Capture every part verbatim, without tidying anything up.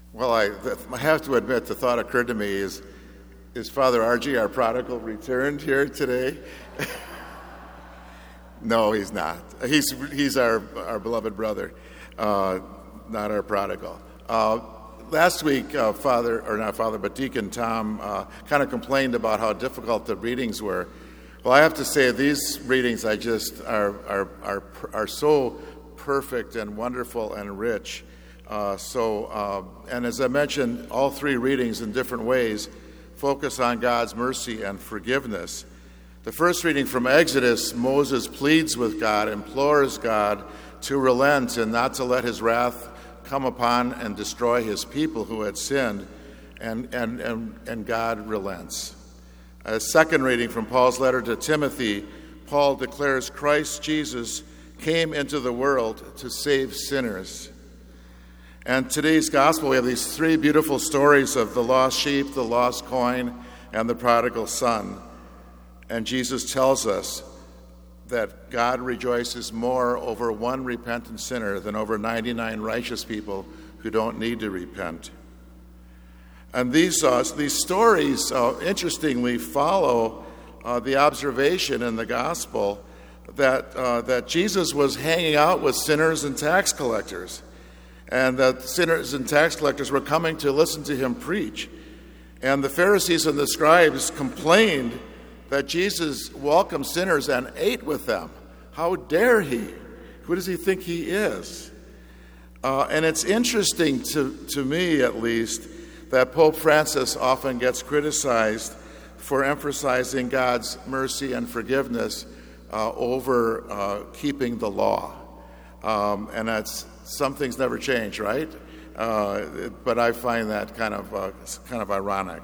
Well, I, I have to admit, the thought occurred to me is, is Father Archie, our prodigal, returned here today? No, he's not. He's he's our, our beloved brother, uh, not our prodigal. Uh, last week, uh, Father, or not Father, but Deacon Tom uh, kind of complained about how difficult the readings were. Well, I have to say, these readings I just are are are, are so perfect and wonderful and rich. Uh, so, uh, and as I mentioned, all three readings in different ways focus on God's mercy and forgiveness. The first reading from Exodus, Moses pleads with God, implores God to relent and not to let his wrath come upon and destroy his people who had sinned, and, and, and, and God relents. A second reading from Paul's letter to Timothy, Paul declares Christ Jesus came into the world to save sinners. And today's gospel, we have these three beautiful stories of the lost sheep, the lost coin, and the prodigal son. And Jesus tells us that God rejoices more over one repentant sinner than over ninety-nine righteous people who don't need to repent. And these uh, these stories, uh, interestingly, follow uh, the observation in the gospel that uh, that Jesus was hanging out with sinners and tax collectors, and that sinners and tax collectors were coming to listen to him preach. And the Pharisees and the scribes complained that Jesus welcomed sinners and ate with them. How dare he? Who does he think he is? Uh, and it's interesting to, to me, at least, that Pope Francis often gets criticized for emphasizing God's mercy and forgiveness uh, over uh, keeping the law. Um, and that's some things never change, right? Uh, but I find that kind of uh, kind of ironic.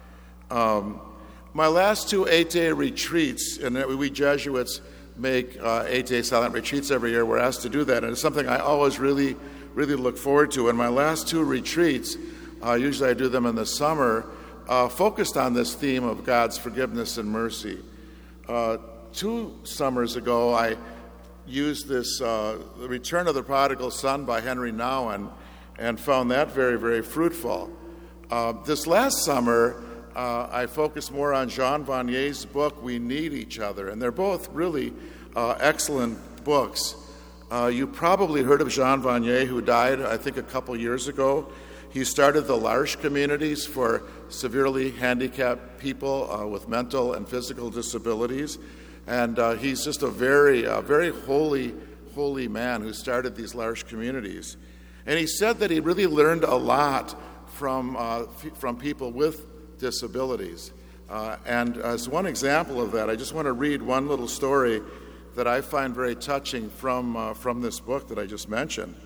Um, My last two eight-day retreats, and we Jesuits make uh, eight-day silent retreats every year. We're asked to do that, and it's something I always really, really look forward to. And my last two retreats, uh, usually I do them in the summer, uh, focused on this theme of God's forgiveness and mercy. Uh, two summers ago, I used this, uh, The Return of the Prodigal Son by Henry Nouwen, and found that very, very fruitful. Uh, this last summer, Uh, I focus more on Jean Vanier's book, We Need Each Other, and they're both really uh, excellent books. Uh, you probably heard of Jean Vanier, who died, I think, a couple years ago. He started the L'Arche communities for severely handicapped people uh, with mental and physical disabilities, and uh, he's just a very, uh, very holy, holy man who started these L'Arche communities. And he said that he really learned a lot from uh, f- from people with disabilities. Uh, and as one example of that, I just want to read one little story that I find very touching from uh, from this book that I just mentioned.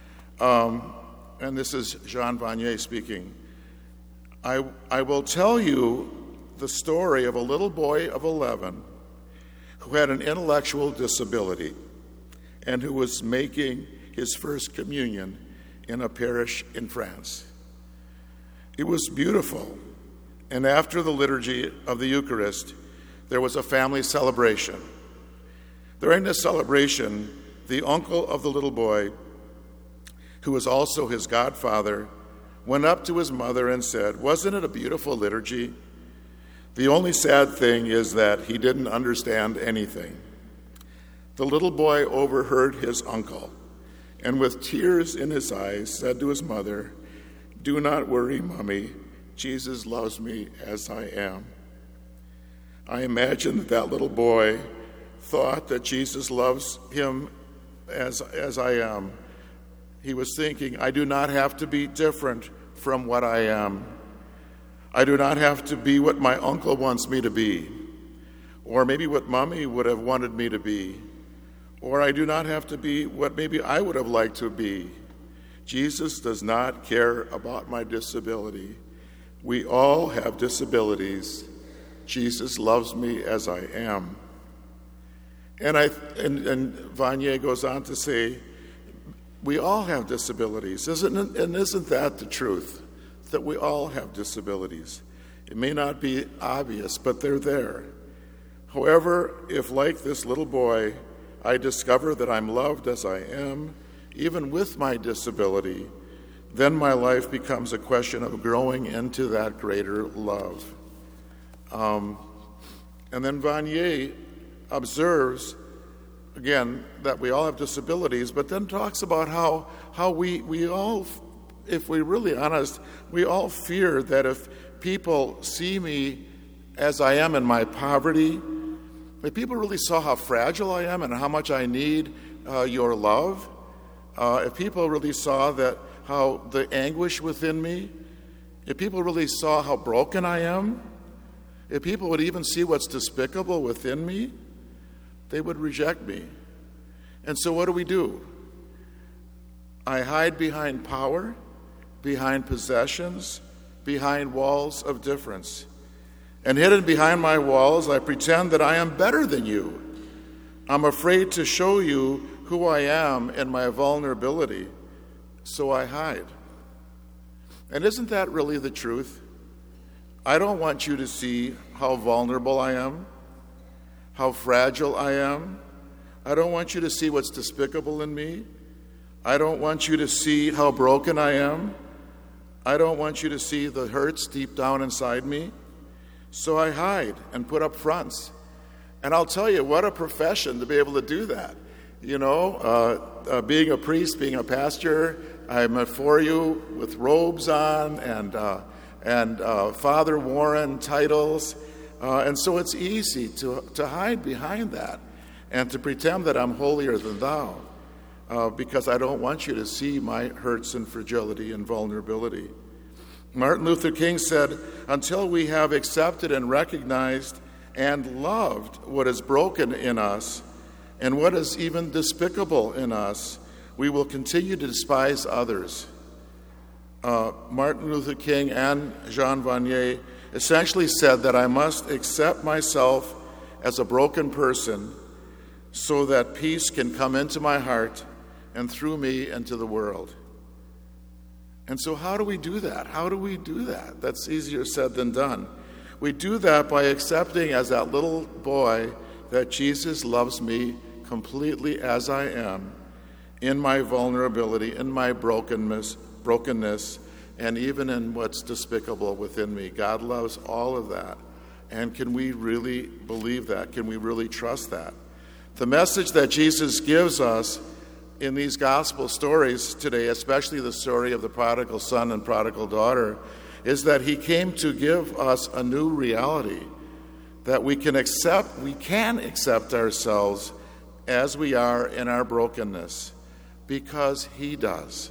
Um, and this is Jean Vanier speaking. I, I will tell you the story of a little boy of eleven who had an intellectual disability and who was making his first communion in a parish in France. It was beautiful. And after the liturgy of the Eucharist, there was a family celebration. During this celebration, the uncle of the little boy, who was also his godfather, went up to his mother and said, "Wasn't it a beautiful liturgy? The only sad thing is that he didn't understand anything." The little boy overheard his uncle, and with tears in his eyes said to his mother, "Do not worry, Mommy. Jesus loves me as I am." I imagine that that little boy thought that Jesus loves him as, as I am. He was thinking, I do not have to be different from what I am. I do not have to be what my uncle wants me to be, or maybe what Mommy would have wanted me to be, or I do not have to be what maybe I would have liked to be. Jesus does not care about my disability. We all have disabilities. Jesus loves me as I am. And I and, and Vanier goes on to say, we all have disabilities, isn't it? And isn't that the truth? That we all have disabilities. It may not be obvious, but they're there. However, if like this little boy, I discover that I'm loved as I am, even with my disability, then my life becomes a question of growing into that greater love. Um, and then Vanier observes, again, that we all have disabilities, but then talks about how how we, we all, if we're really honest, we all fear that if people see me as I am in my poverty, if people really saw how fragile I am and how much I need uh, your love, uh, if people really saw that how the anguish within me, if people really saw how broken I am, if people would even see what's despicable within me, they would reject me. And so what do we do? I hide behind power, behind possessions, behind walls of difference. And hidden behind my walls, I pretend that I am better than you. I'm afraid to show you who I am in my vulnerability, so I hide. And isn't that really the truth? I don't want you to see how vulnerable I am, how fragile I am. I don't want you to see what's despicable in me. I don't want you to see how broken I am. I don't want you to see the hurts deep down inside me. So I hide and put up fronts. And I'll tell you, what a profession to be able to do that. You know, uh, uh, being a priest, being a pastor, I'm before you with robes on and uh, and uh, Father Warren titles. Uh, and so it's easy to, to hide behind that and to pretend that I'm holier than thou uh, because I don't want you to see my hurts and fragility and vulnerability. Martin Luther King said, until we have accepted and recognized and loved what is broken in us and what is even despicable in us, we will continue to despise others. Uh, Martin Luther King and Jean Vanier essentially said that I must accept myself as a broken person so that peace can come into my heart and through me into the world. And so how do we do that? How do we do that? That's easier said than done. We do that by accepting as that little boy that Jesus loves me completely as I am, in my vulnerability, in my brokenness, brokenness, and even in what's despicable within me. God loves all of that. And can we really believe that? Can we really trust that? The message that Jesus gives us in these gospel stories today, especially the story of the prodigal son and prodigal daughter, is that he came to give us a new reality, that we can accept, we can accept ourselves as we are in our brokenness, because he does.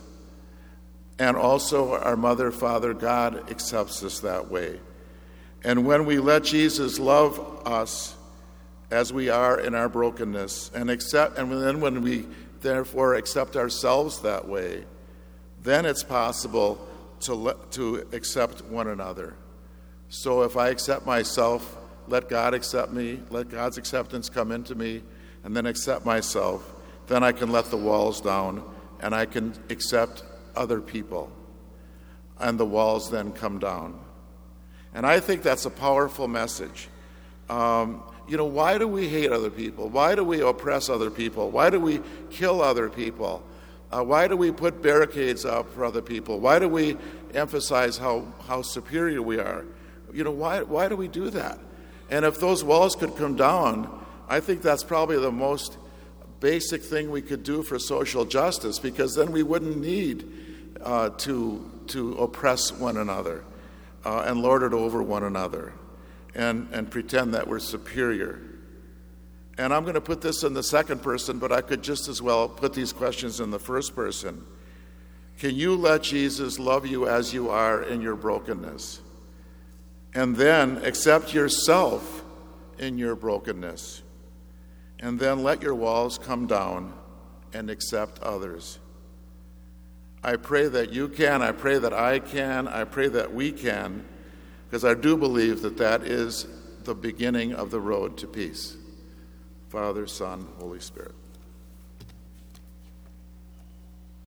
And also our mother, father, God accepts us that way. And when we let Jesus love us as we are in our brokenness, and accept, and then when we therefore accept ourselves that way, then it's possible to let, to accept one another. So if I accept myself, let God accept me, let God's acceptance come into me, and then accept myself, then I can let the walls down and I can accept other people. And the walls then come down. And I think that's a powerful message. Um, you know, why do we hate other people? Why do we oppress other people? Why do we kill other people? Uh, why do we put barricades up for other people? Why do we emphasize how, how superior we are? You know, why, why do we do that? And if those walls could come down, I think that's probably the most basic thing we could do for social justice, because then we wouldn't need uh, to, to oppress one another uh, and lord it over one another and, and pretend that we're superior. And I'm going to put this in the second person, but I could just as well put these questions in the first person. Can you let Jesus love you as you are in your brokenness? And then accept yourself in your brokenness. And then let your walls come down and accept others. I pray that you can, I pray that I can, I pray that we can, because I do believe that that is the beginning of the road to peace. Father, Son, Holy Spirit.